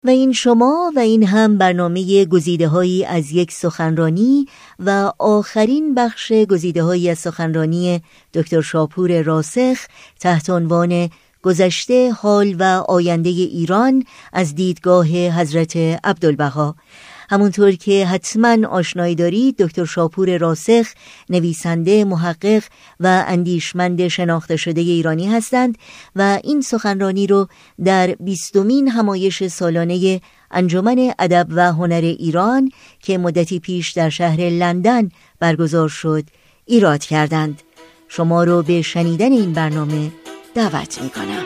و این شما و این هم برنامه گزیده‌هایی از یک سخنرانی و آخرین بخش گزیده‌هایی از سخنرانی دکتر شاپور راسخ تحت عنوان گذشته، حال و آینده ایران از دیدگاه حضرت عبدالبها. همونطور که حتما آشنایی دارید، دکتر شاپور راسخ نویسنده، محقق و اندیشمند شناخته شده ایرانی هستند و این سخنرانی رو در 20مین همایش سالانه انجمن ادب و هنر ایران که مدتی پیش در شهر لندن برگزار شد ایراد کردند. شما رو به شنیدن این برنامه دعوت می‌کنم.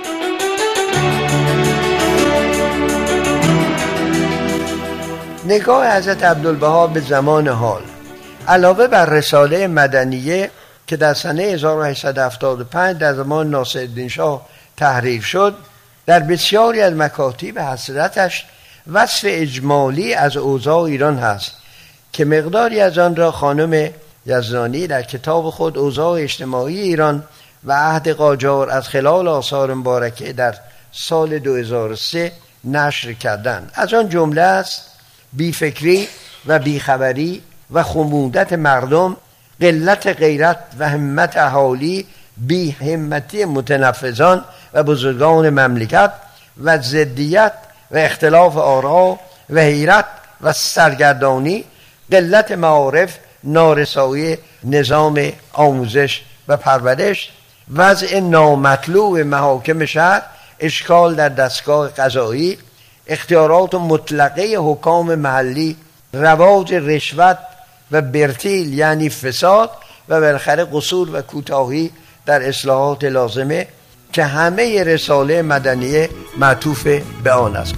نگاه حضرت عبدالبها به زمان حال. علاوه بر رساله مدنیه که در سنه 1875 در زمان ناصرالدین شاه تحریر شد، در بسیاری از مکاتیب حضرتش وصف اجمالی از اوضاع ایران هست که مقداری از آن را خانم یزدانی در کتاب خود اوضاع اجتماعی ایران و عهد قاجار از خلال آثار مبارکه در سال 2003 نشر کردند. از آن جمله است: بیفکری و بیخبری و خمودت مردم، قلت غیرت و همت اهالی، بی همتی متنفذان و بزرگان مملکت و ضدیت و اختلاف آرا و حیرت و سرگردانی، قلت معارف، نارسایی نظام آموزش و پرورش، وضع نامطلوب محاکم شهر، اشکال در دستگاه قضایی، اختیارات مطلقه حکام محلی، رواج رشوت و برتیل یعنی فساد و بالاخره قصور و کوتاهی در اصلاحات لازمه که همه رساله مدنیه معطوف به آن است.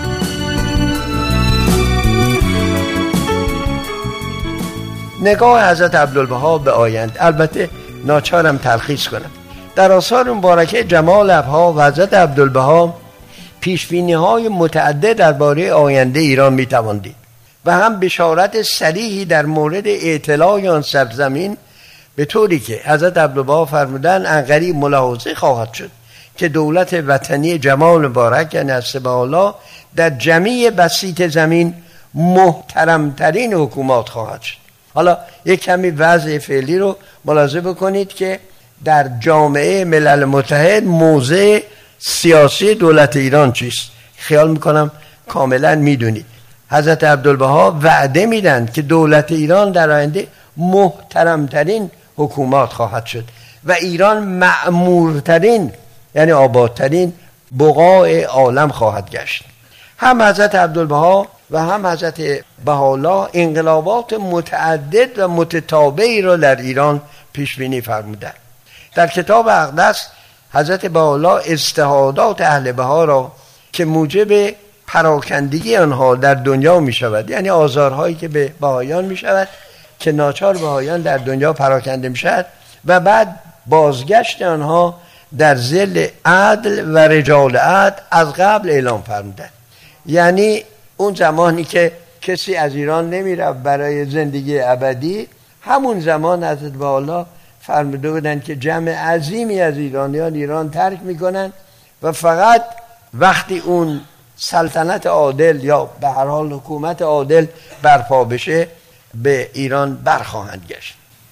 نگاه حضرت عبدالبها به آینده. البته ناچارم تلخیص کنم. در آثار مبارکه جمال ابها و حضرت عبدالبها پیشبینی‌های متعدد درباره آینده ایران می‌توان دید و هم بشارت صریحی در مورد اطلاع آن سرزمین، به طوری که حضرت عبدالبها فرمودند عنقریب ملاحظه خواهد شد که دولت وطنی جمال مبارک یعنی حضرت در جمیع بسیط زمین محترمترین حکومت خواهد شد. حالا یک کمی وضع فعلی رو ملاحظه بکنید که در جامعه ملل متحد موضع سیاسی دولت ایران چیست. خیال میکنم کاملا میدونید. حضرت عبدالبها وعده میدن که دولت ایران در آینده محترمترین حکومت خواهد شد و ایران معمورترین یعنی آبادترین بقاع عالم خواهد گشت. هم حضرت عبدالبها و هم حضرت بهاءالله انقلابات متعدد و متتابعی را در ایران پیش بینی فرمودند. در کتاب اقدس حضرت بهاءالله اجتهادات اهل بها را که موجب پراکندگی آنها در دنیا می شود، یعنی آزارهایی که به بهایان می شود که ناچار بهایان در دنیا پراکنده می شود و بعد بازگشت آنها در ظل عدل و رجال عدل از قبل اعلام فرمودند. یعنی اون زمانی که کسی از ایران نمی رفت برای زندگی ابدی، همون زمان حضرت بهاءالله فرموده بودند که جمع عظیمی از ایرانیان ایران ترک میکنن و فقط وقتی اون سلطنت عادل یا به هر حال حکومت عادل برپا بشه به ایران برخواهند گشت.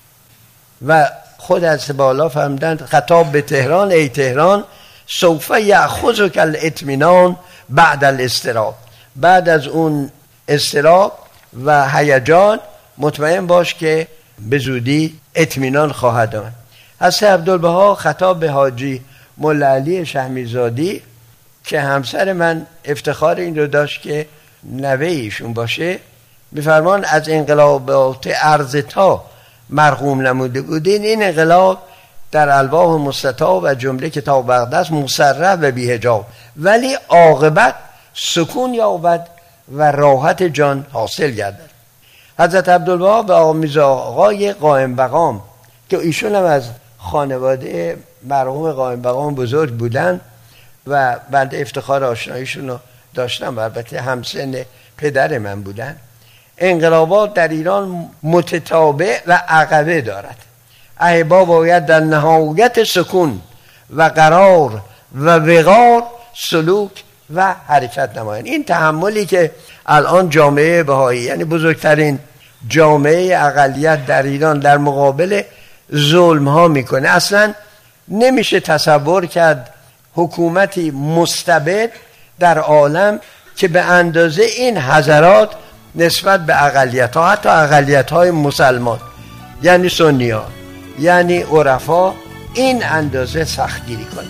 و خود از بالا فرمودند خطاب به تهران: ای تهران سوف یأخذک الاطمینان بعد الاضطراب. بعد از اون اضطراب و هیجان مطمئن باش که به زودی اطمینان خواهد آمد. حضرت عبدالبها خطاب به حاجی مولا علی شهمیزادی که همسر من افتخار این رو داشت که نوه ایشون باشه، می‌فرمان از انقلابات ارض‌تا مرقوم نموده بودین. این انقلاب در الواح مستطاب و جمله کتاب اقدس مصرح و بی‌حجاب، ولی عاقبت سکون یابد و راحت جان حاصل گردد. حضرت عبدالبها به آمیز آقای قائم مقام که ایشون هم از خانواده مرحوم قائم مقام بزرگ بودن و بنده افتخار آشناییشون رو داشتم، البته همسن پدر من بودن، انقلابات در ایران متتابع و عقبه دارد. احبا باید در نهایت سکون و قرار و وقار سلوک و حرکت نمایند. این تحملی که الان جامعه بهایی، یعنی بزرگترین جامعه اقلیت در ایران، در مقابل ظلم ها میکنه، اصلا نمیشه تصور کرد حکومتی مستبد در عالم که به اندازه این حضرات نسبت به اقلیت ها، حتی اقلیت های مسلمان، یعنی سنی ها، یعنی عرفا، این اندازه سختگیری کنه.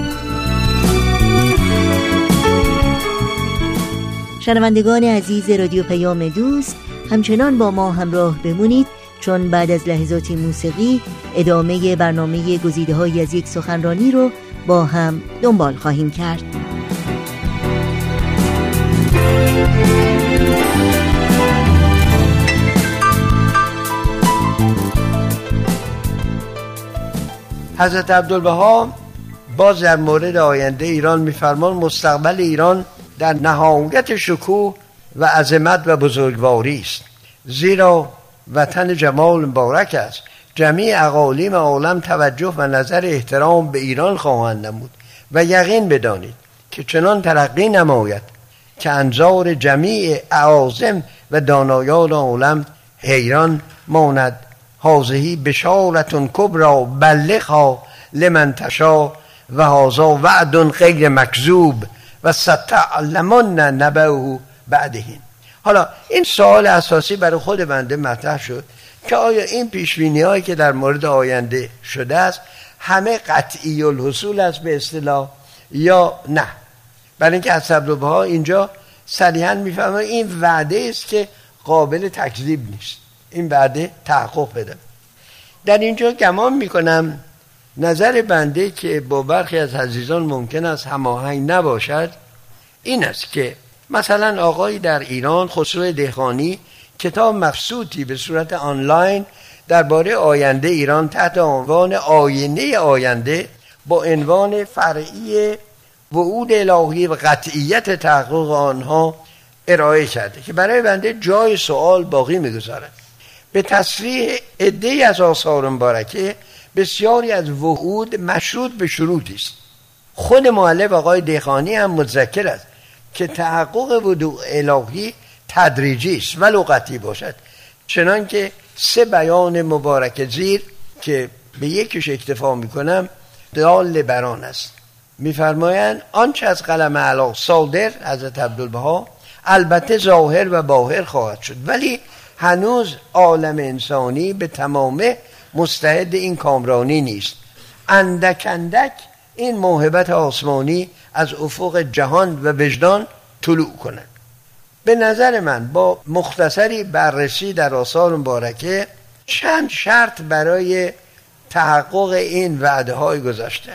شنوندگان عزیز رادیو پیام دوست، همچنان با ما همراه بمونید، چون بعد از لحظاتی موسیقی ادامه برنامه گزیده‌هایی از یک سخنرانی رو با هم دنبال خواهیم کرد. حضرت عبدالبها باز در مورد آینده ایران می‌فرمان مستقبل ایران در نهایت شکوه و عظمت و بزرگواری است، زیرا وطن جمال مبارک است. جمیع اقالیم عالم توجه و نظر احترام به ایران خواهند نمود و یقین بدانید که چنان ترقی نماید که انظار جمیع اعاظم و دانایان عالم حیران ماند. هذه بشارة کبری بلغها لمن تشاء و هذا وعد غیر مکذوب و ستعلمن نبأه بعدهم. حالا این سوال اساسی برای خود بنده مطرح شد که آیا این پیشبینی هایی که در مورد آینده شده است همه قطعی الحصول است به اصطلاح یا نه؟ برای اینکه حضرت عبدالبها اینجا صریحاً میفهمه این وعده است که قابل تکذیب نیست، این وعده تحقق پیدا. در اینجا گمان میکنم نظر بنده که با برخی از عزیزان ممکن است هماهنگ نباشد این است که مثلا آقایی در ایران، خسرو دهقانی، کتاب مبسوطی به صورت آنلاین درباره آینده ایران تحت عنوان آینه آینده با عنوان فرعی وعود الهی و قطعیت تحقق آنها ارائه کرده که برای بنده جای سوال باقی میگذارد. به تصریح عده‌ای از آثار مبارکه بسیاری از وعود مشروط به شروطی است. خود مؤلف آقای دهقانی هم متذکر است که تحقق وعود الهی تدریجی است و لغتی باشد، چنان که 3 بیان مبارک زیر که به یکیش اکتفا میکنم دال بر آن است. میفرمایند آنچه از قلم اعلی صادر حضرت عبدالبها البته ظاهر و باهر خواهد شد، ولی هنوز عالم انسانی به تمامه مستعد این کامرانی نیست. اندک اندک این موهبت آسمانی از افق جهان و وجدان طلوع کنند. به نظر من با مختصری بررسی در آثار مبارکه چند شرط برای تحقق این وعده های گذاشته.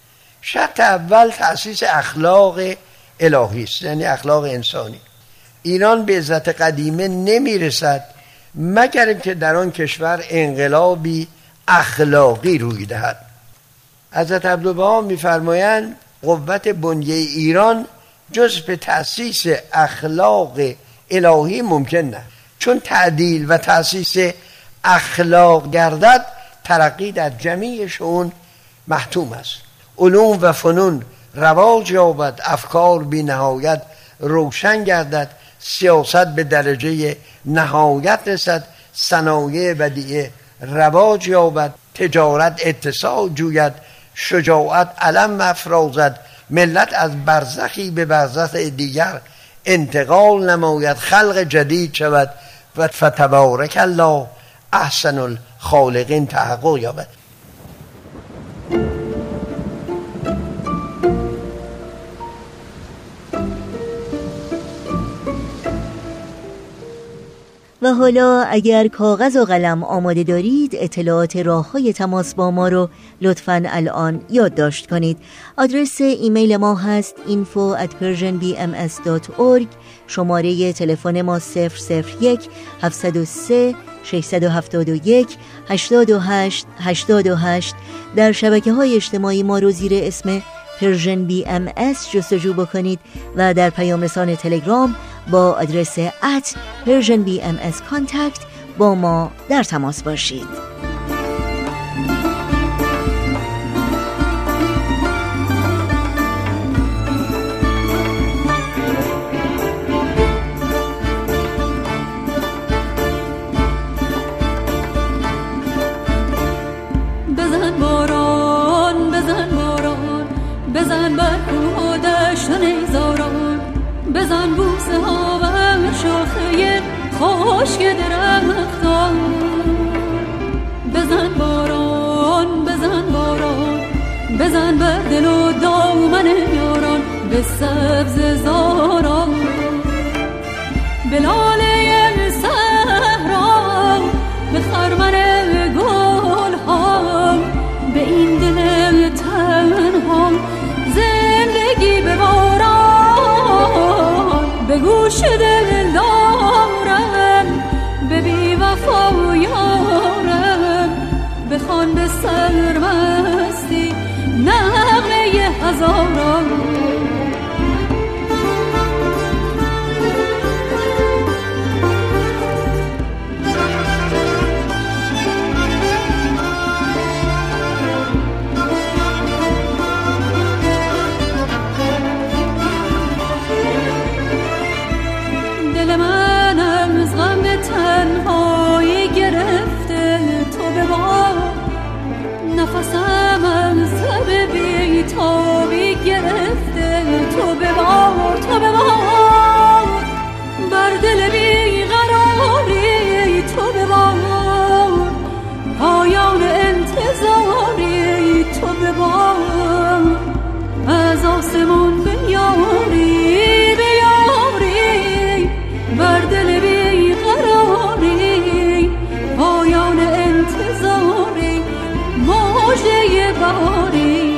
شرط اول تأسیس اخلاق الهی است، یعنی اخلاق انسانی. ایران به عزت قدیمه نمیرسد مگر که در آن کشور انقلابی اخلاقی روی دهد. حضرت عبدالبها میفرمایند قوت بنیه ایران جز به تأسیس اخلاق الهی ممکن نه، چون تعدیل و تأسیس اخلاق گردد ترقی در جمیع شئون محتوم است. علوم و فنون رواج یابد، افکار بی نهایت روشن گردد، سیاست به درجه نهایت رسد، صنایع بدیعه رواج یابد، تجارت اتساع جوید، شجاعت علم افرازد، ملت از برزخی به برزخ دیگر انتقال نماید، خلق جدید شود و فتبارک الله احسن الخالقین تحقق یابد. و حالا اگر کاغذ و قلم آماده دارید اطلاعات راه‌های تماس با ما رو لطفاً الان یادداشت کنید. آدرس ایمیل ما هست info@persianbms.org. شماره تلفن ما 001 703 671 88 88. در شبکه‌های اجتماعی ما رو زیر اسم پرژن BMS جستجو بکنید و در پیام رسان تلگرام با آدرس @PersianBMSContact با ما در تماس باشید. بزن بوسه ها بر شاخه خشک درختان. بزن باران بزن باران، بزن بر دل و دامن یاران، به سبز زاران، به لاله صحرا، به خرمن گل ها، به این دل تنها زندگی بباران. به گوش دل دارم به بی وفا یارم، بخوان به سرمستی نغمه هزاران. دل من از غم تنهایی گرفته تو ببار، نفسم از تب بی‌تابی گرفته تو ببار، تو ببار، بر دل بیقراری تو ببار، پایان انتظاری تو ببار، از آسمون بیاری بیاری، بر دل بیقراری، پایان انتظاری، موجه بهاری.